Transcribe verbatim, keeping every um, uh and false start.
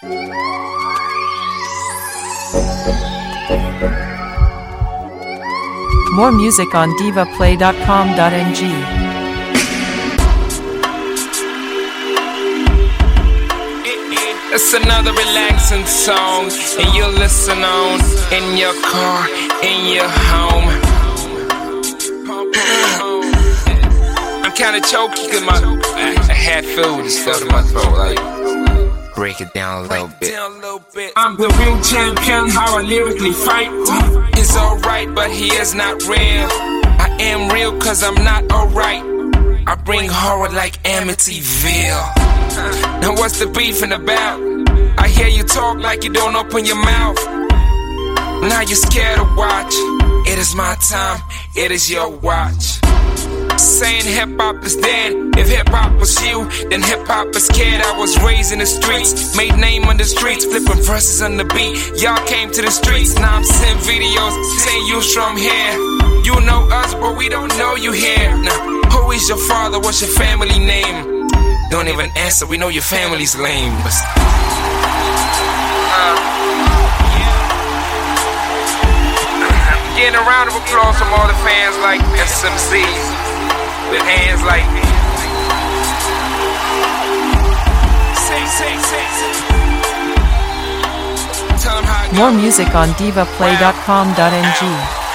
More music on diva play dot com dot n g. It's another relaxing song, and you'll listen on in your car, in your home. I'm kinda choky cause my I had food and stuff in my throat, like break it down a little bit. I'm the real champion, how I lyrically fight. He's alright, but he is not real. I am real cause I'm not alright. I bring horror like Amityville. Now what's the beefing about? I hear you talk like you don't open your mouth. Now you're scared to watch. It is my time, it is your watch. Saying hip-hop is dead. If hip-hop was you, then hip-hop is kid. I was raised in the streets, made name on the streets, flipping verses on the beat. Y'all came to the streets, now I'm sending videos, saying you from here. You know us, but we don't know you here. Now, who is your father? What's your family name? Don't even answer, we know your family's lame. But uh, getting a round of applause from all the fans like S M C. With hands like More music on diva play dot com dot n g.